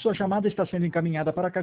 Sua chamada está sendo encaminhada para a caixa